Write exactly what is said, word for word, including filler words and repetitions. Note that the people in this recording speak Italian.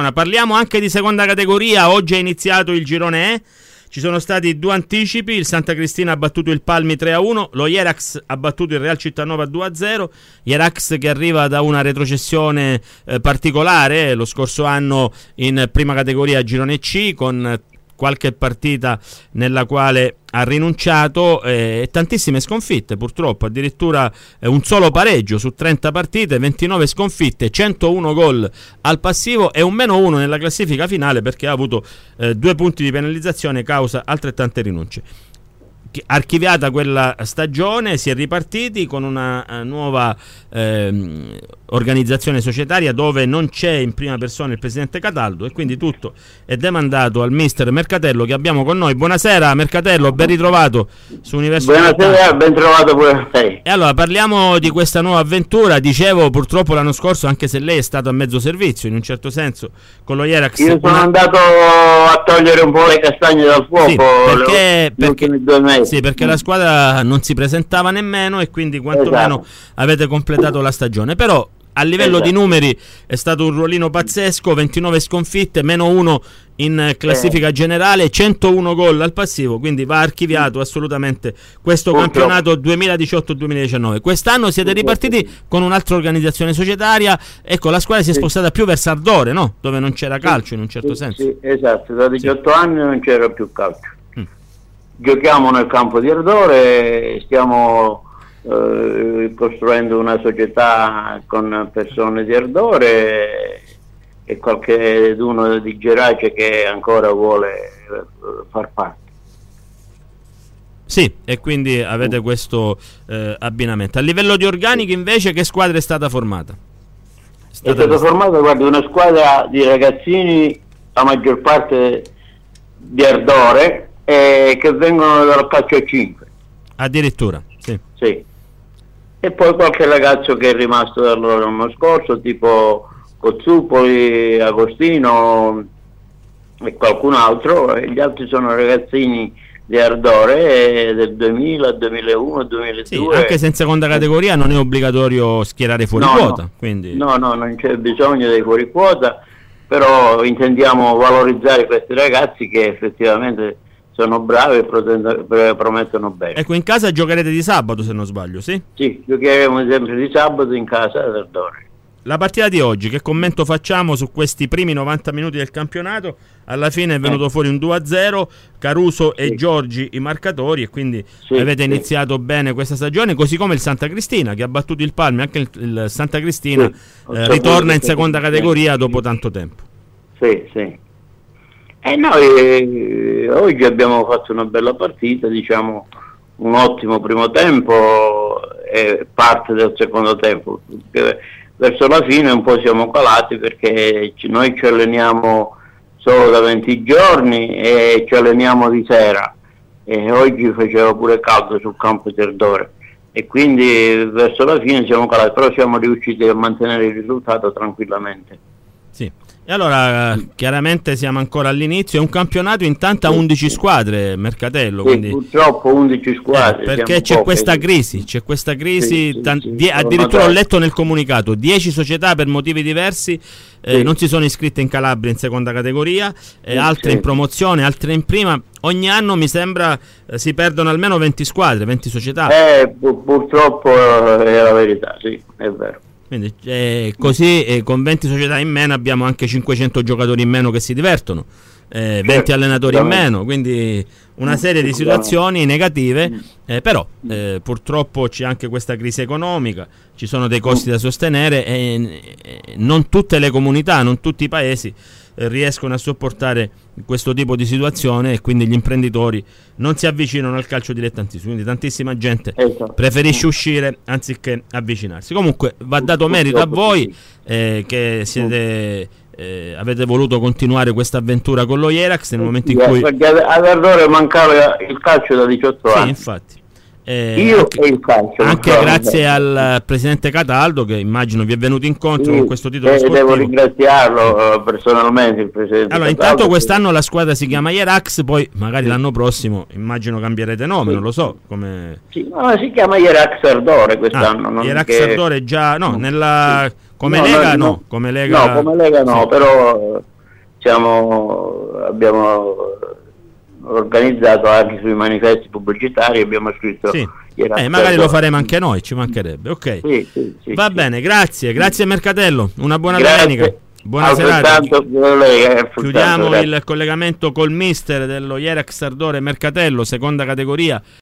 settimana. Parliamo anche di seconda categoria. Oggi è iniziato il girone E. Ci sono stati due anticipi, il Santa Cristina ha battuto il Palmi tre a uno, lo Jerax ha battuto il Real Cittanova due a zero, Jerax che arriva da una retrocessione eh, particolare, lo scorso anno in prima categoria girone C con qualche partita nella quale ha rinunciato e eh, tantissime sconfitte, purtroppo addirittura eh, un solo pareggio su trenta partite, ventinove sconfitte, centouno gol al passivo e un meno uno nella classifica finale perché ha avuto eh, due punti di penalizzazione causa altrettante rinunce. Archiviata quella stagione, si è ripartiti con una uh, nuova ehm, organizzazione societaria dove non c'è in prima persona il presidente Cataldo e quindi tutto è demandato al mister Mercatello che abbiamo con noi. Buonasera Mercatello, ben ritrovato su Universo. Buonasera, ben trovato pure a te. E allora parliamo di questa nuova avventura. Dicevo, purtroppo l'anno scorso, anche se lei è stato a mezzo servizio in un certo senso con lo Jerax, io sono una... andato a togliere un po' le castagne dal fuoco. Sì, perché, le, perché, due mesi. Sì, perché la squadra non si presentava nemmeno e quindi quantomeno esatto. avete completato la stagione. Però a livello esatto. di numeri è stato un ruolino pazzesco, ventinove sconfitte, meno uno in classifica eh. generale, centouno gol al passivo, quindi va archiviato assolutamente questo Purtroppo. campionato duemiladiciotto duemiladiciannove. Quest'anno siete ripartiti con un'altra organizzazione societaria, ecco, la squadra si è sì. spostata più verso Ardore, no? Dove non c'era calcio in un certo sì, senso. Sì, esatto, da diciotto sì. anni non c'era più calcio. Mm. Giochiamo nel campo di Ardore, stiamo eh, costruendo una società con persone di Ardore e qualche uno di Gerace che ancora vuole far parte. Sì, e quindi avete questo eh, abbinamento. A livello di organico invece che squadra è stata formata? È stata, è stata formata, guarda, una squadra di ragazzini, la maggior parte di Ardore, eh, che vengono dal calcio a cinque. Addirittura, sì. Sì. E poi qualche ragazzo che è rimasto da loro l'anno scorso, tipo Cozzupoli, Agostino e qualcun altro, e gli altri sono ragazzini di Ardore del duemila, duemilauno, duemiladue. Sì, anche se in seconda categoria non è obbligatorio schierare fuori no, quota. No. Quindi... no, no, non c'è bisogno dei fuori quota, però intendiamo valorizzare questi ragazzi che effettivamente sono bravi e promettono bene. Ecco, in casa giocherete di sabato se non sbaglio, sì? Sì, giocheremo sempre di sabato in casa ad Ardore. La partita di oggi, che commento facciamo su questi primi novanta minuti del campionato? Alla fine è venuto eh. fuori un due a zero, Caruso sì. e Giorgi i marcatori e quindi sì, avete sì. iniziato bene questa stagione, così come il Santa Cristina che ha battuto il Palmi, anche il, il Santa Cristina sì. eh, ritorna in seconda categoria dopo tanto tempo. Sì, sì. E noi eh, oggi abbiamo fatto una bella partita, diciamo un ottimo primo tempo e parte del secondo tempo. Verso la fine un po' siamo calati perché noi ci alleniamo solo da venti giorni e ci alleniamo di sera e oggi faceva pure caldo sul campo di Ardore e quindi verso la fine siamo calati, però siamo riusciti a mantenere il risultato tranquillamente. Sì. E allora chiaramente siamo ancora all'inizio, è un campionato intanto a undici squadre, Mercatello, sì, quindi purtroppo undici squadre, eh, perché c'è poche, questa sì. crisi, c'è questa crisi, sì, tan- sì, die- sì, addirittura magari. ho letto nel comunicato, dieci società per motivi diversi eh, sì. non si sono iscritte in Calabria in seconda categoria, eh, sì, altre sì. in promozione, altre in prima, ogni anno mi sembra eh, si perdono almeno venti squadre, venti società. Eh, pu- purtroppo è la verità, sì, è vero. Quindi eh, così eh, con venti società in meno abbiamo anche cinquecento giocatori in meno che si divertono, eh, venti allenatori in meno, quindi una serie di situazioni negative, eh, però eh, purtroppo c'è anche questa crisi economica, ci sono dei costi da sostenere e eh, non tutte le comunità, non tutti i paesi eh, riescono a sopportare questo tipo di situazione e quindi gli imprenditori non si avvicinano al calcio dilettantistico, quindi tantissima gente esatto. preferisce uscire anziché avvicinarsi. Comunque va dato merito a voi eh, che siete eh, avete voluto continuare questa avventura con lo Jerax nel momento in cui perché ad Ardore mancava il calcio da diciotto sì, anni. infatti. Eh, Io anche, e il calcio anche grazie al presidente Cataldo che immagino vi è venuto incontro sì, con questo titolo eh, sportivo. Devo ringraziarlo personalmente il presidente allora Cataldo. Intanto quest'anno la squadra si chiama Jerax, poi magari sì. l'anno prossimo immagino cambierete nome, sì. non lo so come... sì, no, si chiama Jerax Ardore quest'anno. Ah, non Jerax che... Ardore già no, nella... sì. come no, Lega no, no, come Lega no, come Lega no, sì. però siamo, abbiamo organizzato anche sui manifesti pubblicitari, abbiamo scritto sì. eh, magari lo faremo anche noi, ci mancherebbe. Ok, sì, sì, sì, va sì. bene, grazie, grazie Mercatello, una buona Grazie. domenica, buona serata. Altrettanto, Chiudiamo grazie. il collegamento col mister dello Ierax Ardore Mercatello, seconda categoria.